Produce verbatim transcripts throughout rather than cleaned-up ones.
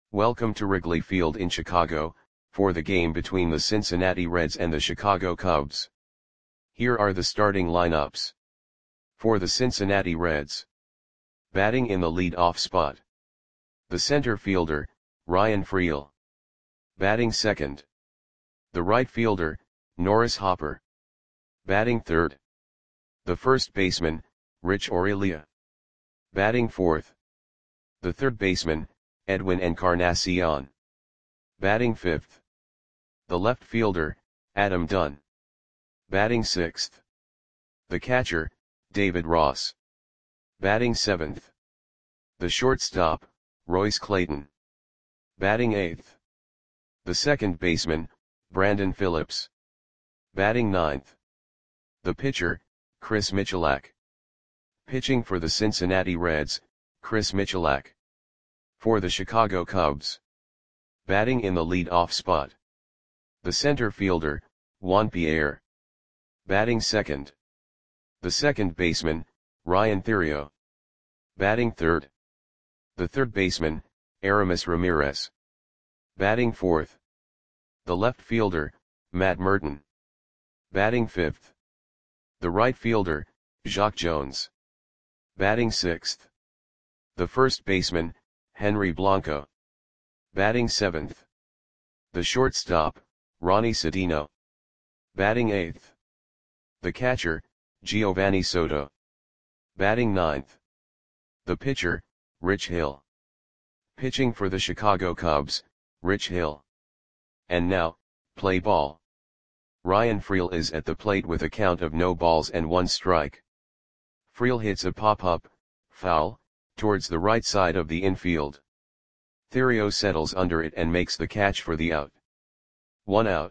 Welcome to Wrigley Field in Chicago, for the game between the Cincinnati Reds and the Chicago Cubs. Here are the starting lineups. For the Cincinnati Reds. Batting in the lead-off spot. The center fielder, Ryan Freel. Batting second. The right fielder, Norris Hopper. Batting third. The first baseman, Rich Aurilia. Batting fourth. The third baseman, Edwin Encarnacion. Batting fifth. The left fielder, Adam Dunn. Batting sixth. The catcher, David Ross. Batting seventh. The shortstop, Royce Clayton. Batting eighth. The second baseman, Brandon Phillips. Batting ninth. The pitcher, Chris Michalak. Pitching for the Cincinnati Reds, Chris Michalak. For the Chicago Cubs. Batting in the lead-off spot. The center fielder, Juan Pierre. Batting second. The second baseman, Ryan Theriot. Batting third. The third baseman, Aramis Ramirez. Batting fourth. The left fielder, Matt Merton. Batting fifth. The right fielder, Jacque Jones. Batting sixth. The first baseman, Henry Blanco. Batting seventh. The shortstop, Ronnie Sedino. Batting eighth. The catcher, Giovanni Soto. Batting ninth. The pitcher, Rich Hill. Pitching for the Chicago Cubs, Rich Hill. And now, play ball. Ryan Freel is at the plate with a count of no balls and one strike. Freel hits a pop-up, foul, towards the right side of the infield. Theriot settles under it and makes the catch for the out. One out.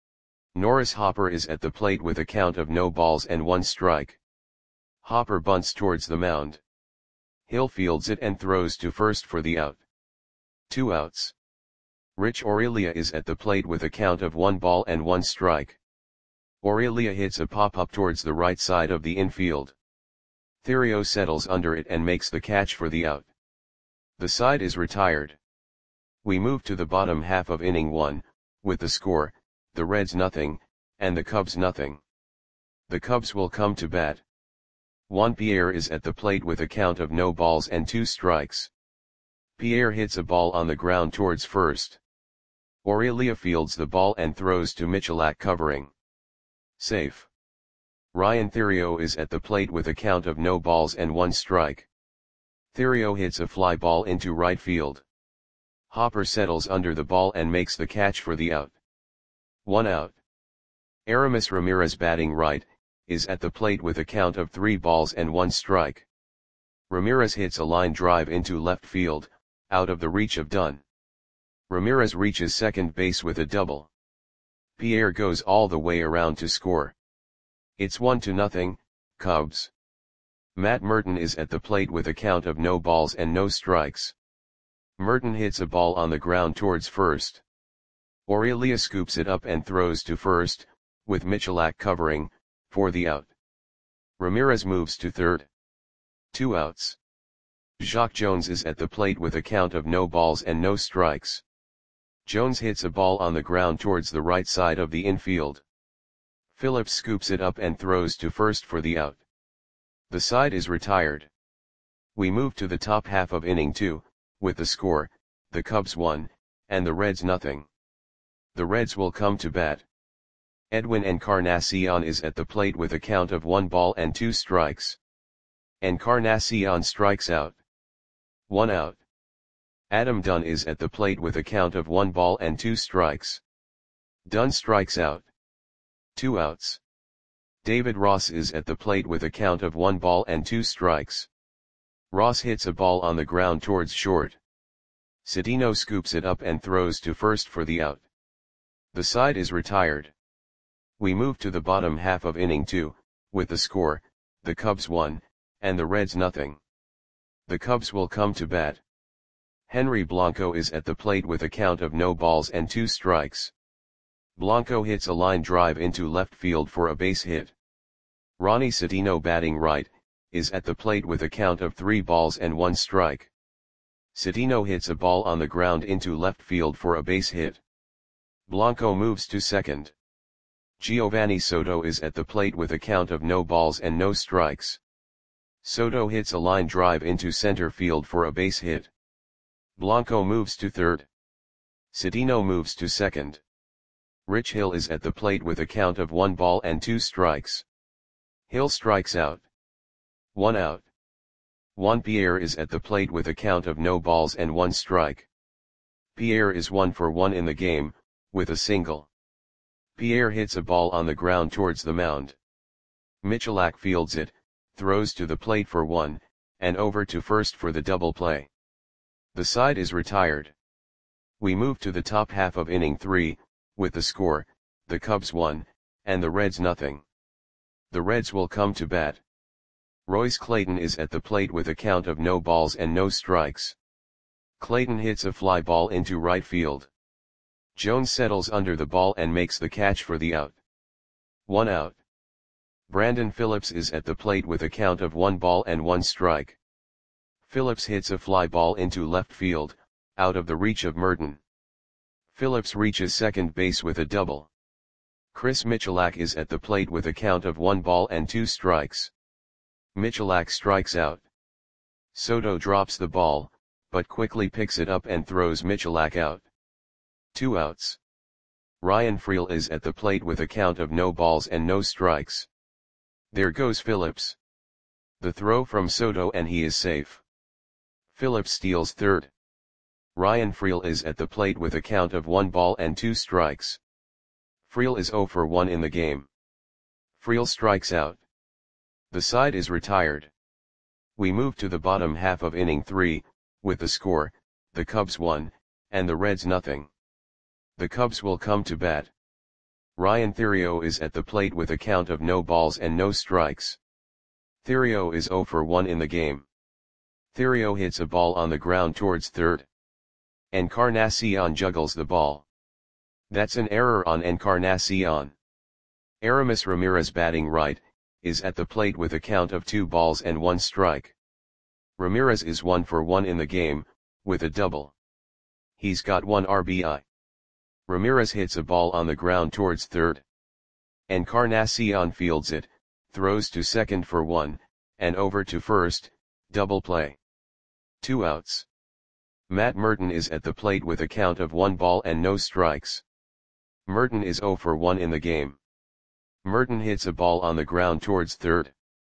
Norris Hopper is at the plate with a count of no balls and one strike. Hopper bunts towards the mound. Hill fields it and throws to first for the out. Two outs. Rich Aurilia is at the plate with a count of one ball and one strike. Aurilia hits a pop-up towards the right side of the infield. Theriot settles under it and makes the catch for the out. The side is retired. We move to the bottom half of inning one, with the score, the Reds nothing, and the Cubs nothing. The Cubs will come to bat. Juan Pierre is at the plate with a count of no balls and two strikes. Pierre hits a ball on the ground towards first. Aurilia fields the ball and throws to Michalak covering. Safe. Ryan Theriot is at the plate with a count of no balls and one strike. Theriot hits a fly ball into right field. Hopper settles under the ball and makes the catch for the out. One out. Aramis Ramirez, batting right, is at the plate with a count of three balls and one strike. Ramirez hits a line drive into left field, out of the reach of Dunn. Ramirez reaches second base with a double. Pierre goes all the way around to score. It's one to nothing, Cubs. Matt Merton is at the plate with a count of no balls and no strikes. Merton hits a ball on the ground towards first. Aurilia scoops it up and throws to first, with Michalak covering, for the out. Ramirez moves to third. Two outs. Jacque Jones is at the plate with a count of no balls and no strikes. Jones hits a ball on the ground towards the right side of the infield. Phillips scoops it up and throws to first for the out. The side is retired. We move to the top half of inning two, with the score, the Cubs one, and the Reds nothing. The Reds will come to bat. Edwin Encarnacion is at the plate with a count of one ball and two strikes. Encarnacion strikes out. One out. Adam Dunn is at the plate with a count of one ball and two strikes. Dunn strikes out. Two outs. David Ross is at the plate with a count of one ball and two strikes. Ross hits a ball on the ground towards short. Sedino scoops it up and throws to first for the out. The side is retired. We move to the bottom half of inning two, with the score, the Cubs one, and the Reds nothing. The Cubs will come to bat. Henry Blanco is at the plate with a count of no balls and two strikes. Blanco hits a line drive into left field for a base hit. Ronnie Sedino, batting right, is at the plate with a count of three balls and one strike. Cedeno hits a ball on the ground into left field for a base hit. Blanco moves to second. Giovanni Soto is at the plate with a count of no balls and no strikes. Soto hits a line drive into center field for a base hit. Blanco moves to third. Cedeno moves to second. Rich Hill is at the plate with a count of one ball and two strikes. Hill strikes out. One out. Juan Pierre is at the plate with a count of no balls and one strike. Pierre is one for one in the game, with a single. Pierre hits a ball on the ground towards the mound. Michalak fields it, throws to the plate for one, and over to first for the double play. The side is retired. We move to the top half of inning three, with the score, the Cubs one, and the Reds nothing. The Reds will come to bat. Royce Clayton is at the plate with a count of no balls and no strikes. Clayton hits a fly ball into right field. Jones settles under the ball and makes the catch for the out. One out. Brandon Phillips is at the plate with a count of one ball and one strike. Phillips hits a fly ball into left field, out of the reach of Merton. Phillips reaches second base with a double. Chris Michalak is at the plate with a count of one ball and two strikes. Michalak strikes out. Soto drops the ball, but quickly picks it up and throws Michalak out. Two outs. Ryan Freel is at the plate with a count of no balls and no strikes. There goes Phillips. The throw from Soto and he is safe. Phillips steals third. Ryan Freel is at the plate with a count of one ball and two strikes. Freel is zero for one in the game. Freel strikes out. The side is retired. We move to the bottom half of inning three, with the score, the Cubs one, and the Reds nothing. The Cubs will come to bat. Ryan Theriot is at the plate with a count of no balls and no strikes. Theriot is zero for one in the game. Theriot hits a ball on the ground towards third. Encarnacion juggles the ball. That's an error on Encarnacion. Aramis Ramirez, batting right, is at the plate with a count of two balls and one strike. Ramirez is one for one in the game, with a double. He's got one R B I. Ramirez hits a ball on the ground towards third. Encarnacion fields it, throws to second for one, and over to first, double play. Two outs. Matt Merton is at the plate with a count of one ball and no strikes. Merton is zero for one in the game. Merton hits a ball on the ground towards third.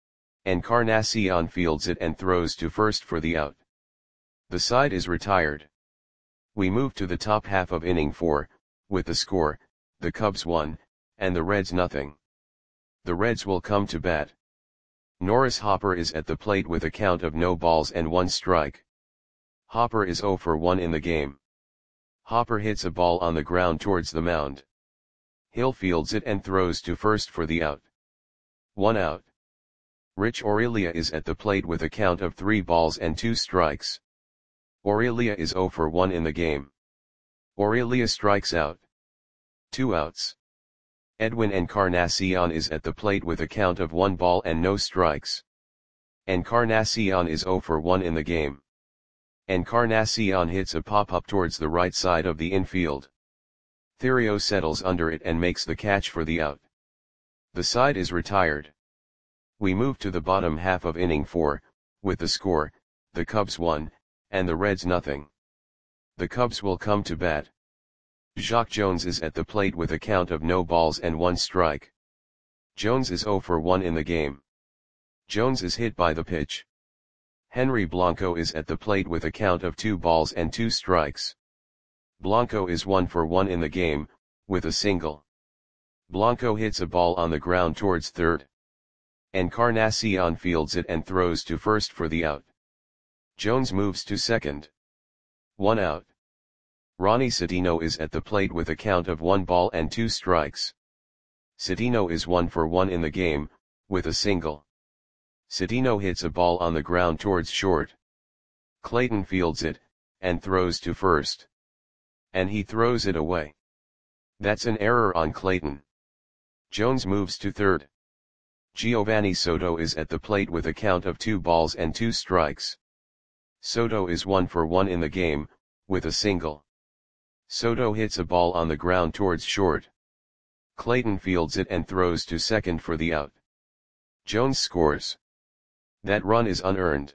Encarnacion fields it and throws to first for the out. The side is retired. We move to the top half of inning four, with the score, the Cubs one, and the Reds nothing. The Reds will come to bat. Norris Hopper is at the plate with a count of no balls and one strike. Hopper is zero for one in the game. Hopper hits a ball on the ground towards the mound. Hill fields it and throws to first for the out. One out. Rich Aurelia is at the plate with a count of three balls and two strikes. Aurelia is zero for one in the game. Aurelia strikes out. Two outs. Edwin Encarnacion is at the plate with a count of one ball and no strikes. Encarnacion is zero for one in the game. Encarnacion hits a pop-up towards the right side of the infield. Theriot settles under it and makes the catch for the out. The side is retired. We move to the bottom half of inning four, with the score, the Cubs one, and the Reds nothing. The Cubs will come to bat. Jacque Jones is at the plate with a count of no balls and one strike. Jones is zero for one in the game. Jones is hit by the pitch. Henry Blanco is at the plate with a count of two balls and two strikes. Blanco is one for one in the game, with a single. Blanco hits a ball on the ground towards third. Encarnacion fields it and throws to first for the out. Jones moves to second. One out. Ronnie Cedeno is at the plate with a count of one ball and two strikes. Cedeno is one for one in the game, with a single. Cedeno hits a ball on the ground towards short. Clayton fields it, and throws to first. And he throws it away. That's an error on Clayton. Jones moves to third. Giovanni Soto is at the plate with a count of two balls and two strikes. Soto is one for one in the game, with a single. Soto hits a ball on the ground towards short. Clayton fields it and throws to second for the out. Jones scores. That run is unearned.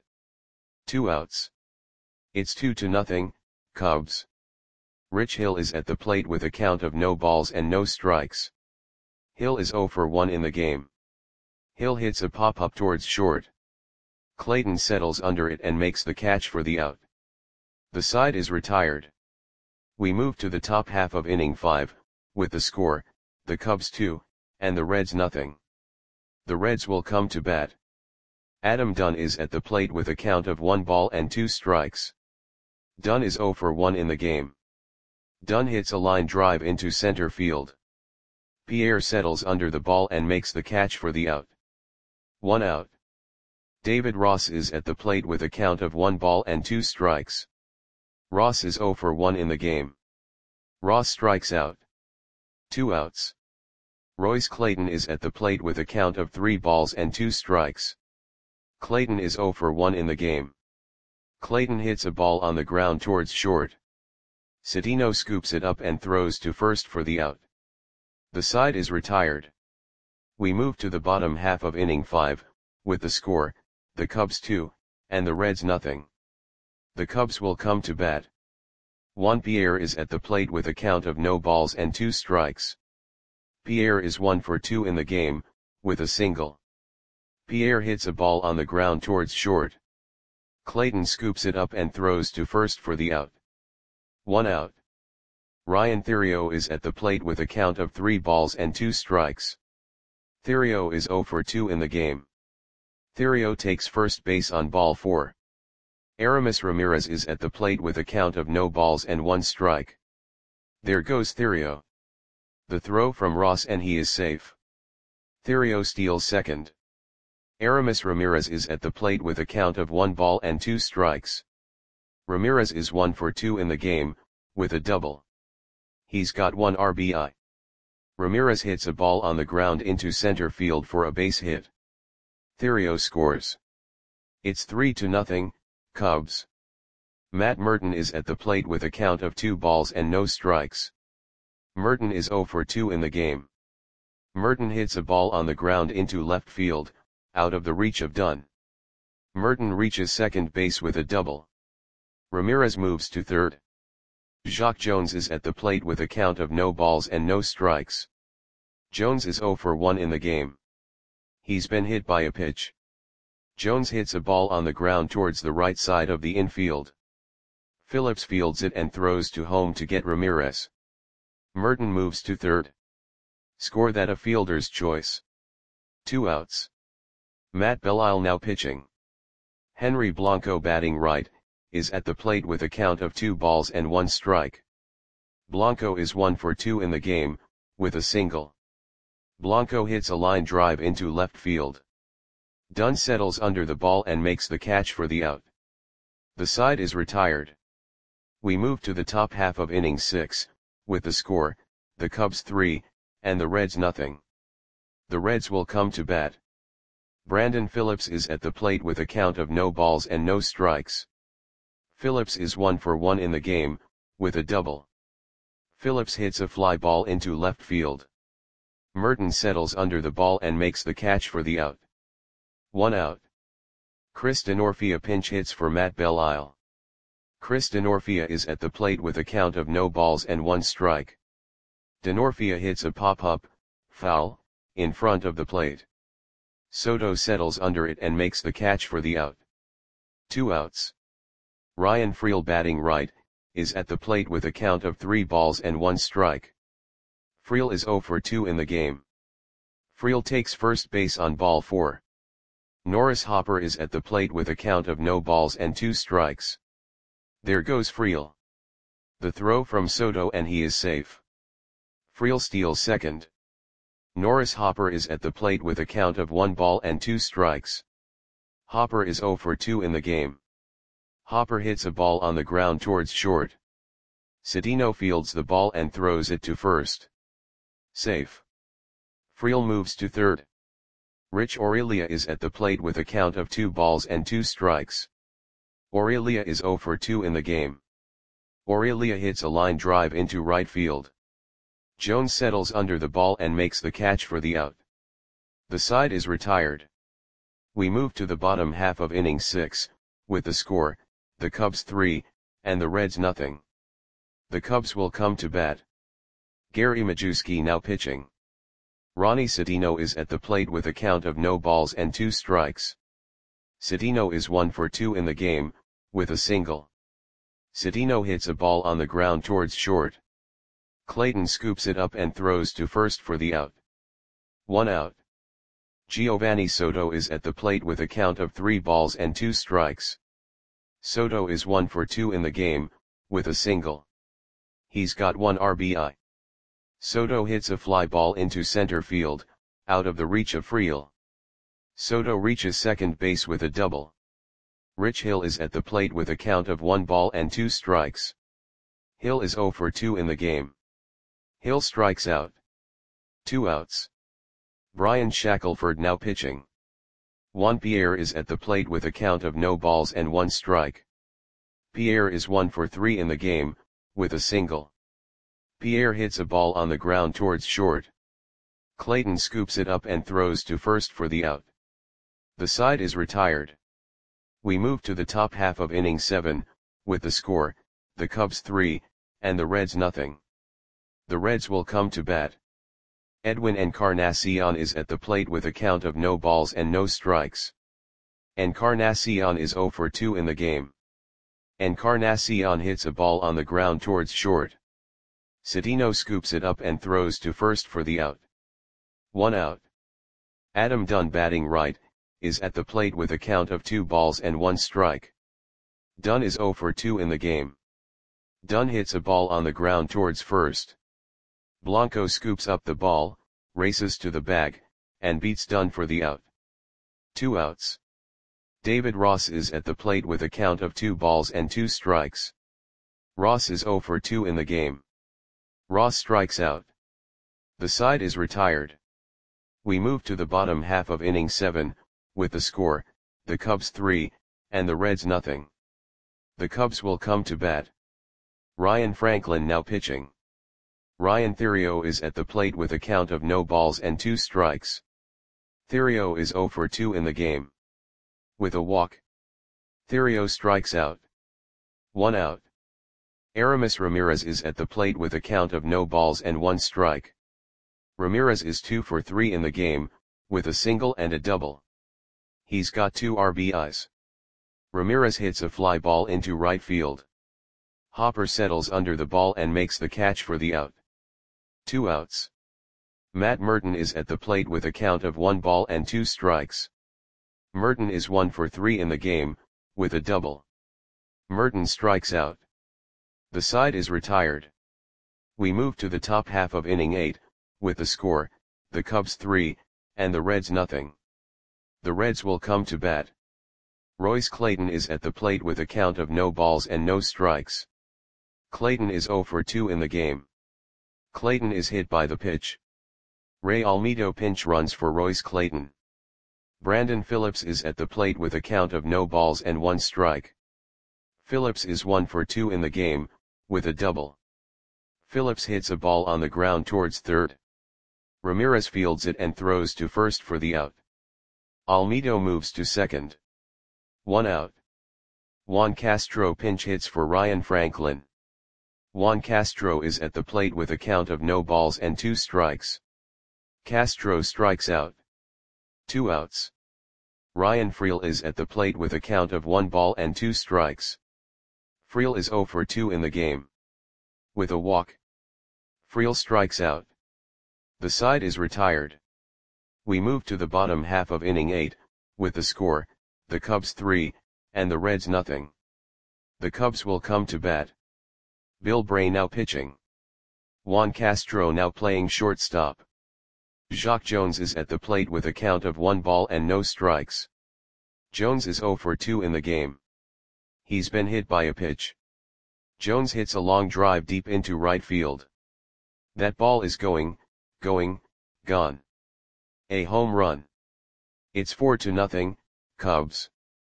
Two outs. It's two to nothing, Cubs. Rich Hill is at the plate with a count of no balls and no strikes. Hill is oh for one in the game. Hill hits a pop-up towards short. Clayton settles under it and makes the catch for the out. The side is retired. We move to the top half of inning five, with the score, the Cubs two, and the Reds nothing. The Reds will come to bat. Adam Dunn is at the plate with a count of one ball and two strikes. Dunn is oh for one in the game. Dunn hits a line drive into center field. Pierre settles under the ball and makes the catch for the out. One out. David Ross is at the plate with a count of one ball and two strikes. Ross is oh for one in the game. Ross strikes out. Two outs. Royce Clayton is at the plate with a count of three balls and two strikes. Clayton is oh for one in the game. Clayton hits a ball on the ground towards short. Cedeno scoops it up and throws to first for the out. The side is retired. We move to the bottom half of inning five, with the score, the Cubs two, and the Reds nothing. The Cubs will come to bat. Juan Pierre is at the plate with a count of no balls and two strikes. Pierre is one for two in the game, with a single. Pierre hits a ball on the ground towards short. Clayton scoops it up and throws to first for the out. One out. Ryan Theriot is at the plate with a count of three balls and two strikes. Theriot is oh for two in the game. Theriot takes first base on ball four. Aramis Ramirez is at the plate with a count of no balls and one strike. There goes Theriot. The throw from Ross and he is safe. Theriot steals second. Aramis Ramirez is at the plate with a count of one ball and two strikes. Ramirez is one for two in the game, with a double. He's got one R B I. Ramirez hits a ball on the ground into center field for a base hit. Theriot scores. It's three to nothing, Cubs. Matt Merton is at the plate with a count of two balls and no strikes. Merton is oh for two in the game. Merton hits a ball on the ground into left field, out of the reach of Dunn. Merton reaches second base with a double. Ramirez moves to third. Jacque Jones is at the plate with a count of no balls and no strikes. Jones is oh for one in the game. He's been hit by a pitch. Jones hits a ball on the ground towards the right side of the infield. Phillips fields it and throws to home to get Ramirez. Merton moves to third. Score that a fielder's choice. Two outs. Matt Belisle now pitching. Henry Blanco batting right, is at the plate with a count of two balls and one strike. Blanco is one for two in the game, with a single. Blanco hits a line drive into left field. Dunn settles under the ball and makes the catch for the out. The side is retired. We move to the top half of inning six, with the score, the Cubs three, and the Reds nothing. The Reds will come to bat. Brandon Phillips is at the plate with a count of no balls and no strikes. Phillips is one for one in the game, with a double. Phillips hits a fly ball into left field. Merton settles under the ball and makes the catch for the out. One out. Chris Denorfia pinch hits for Matt Belisle. Chris Denorfia is at the plate with a count of no balls and one strike. Denorfia hits a pop-up, foul, in front of the plate. Soto settles under it and makes the catch for the out. Two outs. Ryan Freel batting right, is at the plate with a count of three balls and one strike. Freel is oh for two in the game. Freel takes first base on ball four. Norris Hopper is at the plate with a count of no balls and two strikes. There goes Freel. The throw from Soto and he is safe. Freel steals second. Norris Hopper is at the plate with a count of one ball and two strikes. Hopper is oh for two in the game. Hopper hits a ball on the ground towards short. Cedeno fields the ball and throws it to first. Safe. Freel moves to third. Rich Aurelia is at the plate with a count of two balls and two strikes. Aurelia is zero for two in the game. Aurelia hits a line drive into right field. Jones settles under the ball and makes the catch for the out. The side is retired. We move to the bottom half of inning six, with the score, the Cubs three, and the Reds nothing. The Cubs will come to bat. Gary Majewski now pitching. Ronnie Cedeno is at the plate with a count of no balls and two strikes. Cedeno is one for two in the game, with a single. Cedeno hits a ball on the ground towards short. Clayton scoops it up and throws to first for the out. One out. Giovanni Soto is at the plate with a count of three balls and two strikes. Soto is one for two in the game, with a single. He's got one R B I. Soto hits a fly ball into center field, out of the reach of Friel. Soto reaches second base with a double. Rich Hill is at the plate with a count of one ball and two strikes. Hill is zero for two in the game. Hill strikes out. Two outs. Brian Shackelford now pitching. Juan Pierre is at the plate with a count of no balls and one strike. Pierre is one for three in the game, with a single. Pierre hits a ball on the ground towards short. Clayton scoops it up and throws to first for the out. The side is retired. We move to the top half of inning seven, with the score, the Cubs three, and the Reds nothing. The Reds will come to bat. Edwin Encarnacion is at the plate with a count of no balls and no strikes. Encarnacion is zero for two in the game. Encarnacion hits a ball on the ground towards short. Cedeno scoops it up and throws to first for the out. One out. Adam Dunn batting right, is at the plate with a count of two balls and one strike. Dunn is zero for two in the game. Dunn hits a ball on the ground towards first. Blanco scoops up the ball, races to the bag, and beats Dunn for the out. Two outs. David Ross is at the plate with a count of two balls and two strikes. Ross is zero for two in the game. Ross strikes out. The side is retired. We move to the bottom half of inning seven, with the score, the Cubs three, and the Reds nothing. The Cubs will come to bat. Ryan Franklin now pitching. Ryan Theriot is at the plate with a count of no balls and two strikes. Theriot is zero for two in the game. With a walk. Theriot strikes out. One out. Aramis Ramirez is at the plate with a count of no balls and one strike. Ramirez is two for three in the game, with a single and a double. He's got two R B Is. Ramirez hits a fly ball into right field. Hopper settles under the ball and makes the catch for the out. Two outs. Matt Merton is at the plate with a count of one ball and two strikes. Merton is one for three in the game, with a double. Merton strikes out. The side is retired. We move to the top half of inning eight, with the score, the Cubs three, and the Reds nothing. The Reds will come to bat. Royce Clayton is at the plate with a count of no balls and no strikes. Clayton is zero for two in the game. Clayton is hit by the pitch. Ray Almedo pinch runs for Royce Clayton. Brandon Phillips is at the plate with a count of no balls and one strike. Phillips is one for two in the game, with a double. Phillips hits a ball on the ground towards third. Ramirez fields it and throws to first for the out. Almedo moves to second. One out. Juan Castro pinch hits for Ryan Franklin. Juan Castro is at the plate with a count of no balls and two strikes. Castro strikes out. Two outs. Ryan Friel is at the plate with a count of one ball and two strikes. Friel is zero for two in the game. With a walk. Friel strikes out. The side is retired. We move to the bottom half of inning eight, with the score, the Cubs three, and the Reds nothing. The Cubs will come to bat. Bill Bray now pitching. Juan Castro now playing shortstop. Jacque Jones is at the plate with a count of one ball and no strikes. Jones is zero for two in the game. He's been hit by a pitch. Jones hits a long drive deep into right field. That ball is going, going, gone. A home run. It's four to nothing, Cubs.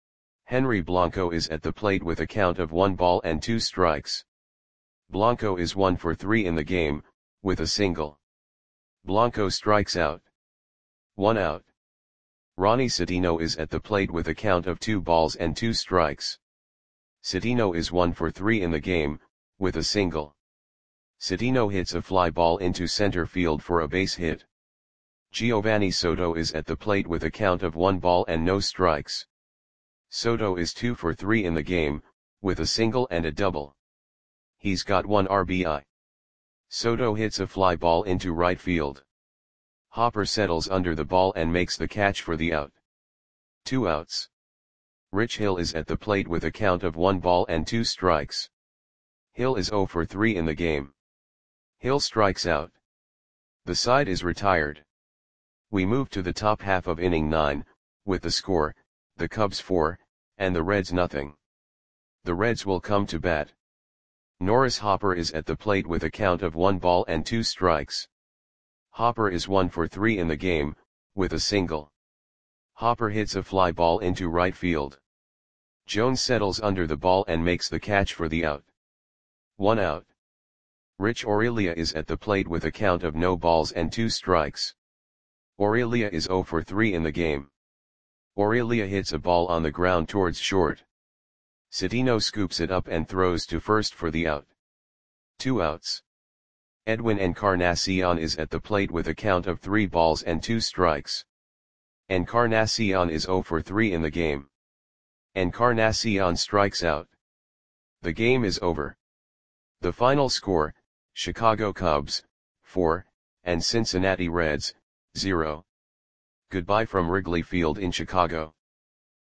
Henry Blanco is at the plate with a count of one ball and two strikes. Blanco is one for three in the game, with a single. Blanco strikes out. One out. Ronnie Citino is at the plate with a count of two balls and two strikes. Citino is one for three in the game, with a single. Citino hits a fly ball into center field for a base hit. Giovanni Soto is at the plate with a count of one ball and no strikes. Soto is two for three in the game, with a single and a double. He's got one R B I. Soto hits a fly ball into right field. Hopper settles under the ball and makes the catch for the out. Two outs. Rich Hill is at the plate with a count of one ball and two strikes. Hill is zero for three in the game. Hill strikes out. The side is retired. We move to the top half of inning nine, with the score, the Cubs four, and the Reds nothing. The Reds will come to bat. Norris Hopper is at the plate with a count of one ball and two strikes. Hopper is one for three in the game, with a single. Hopper hits a fly ball into right field. Jones settles under the ball and makes the catch for the out. One out. Rich Aurelia is at the plate with a count of no balls and two strikes. Aurelia is zero for three in the game. Aurelia hits a ball on the ground towards short. Citino scoops it up and throws to first for the out. Two outs. Edwin Encarnacion is at the plate with a count of three balls and two strikes. Encarnacion is zero for three in the game. Encarnacion strikes out. The game is over. The final score, Chicago Cubs, four, and Cincinnati Reds, zero. Goodbye from Wrigley Field in Chicago.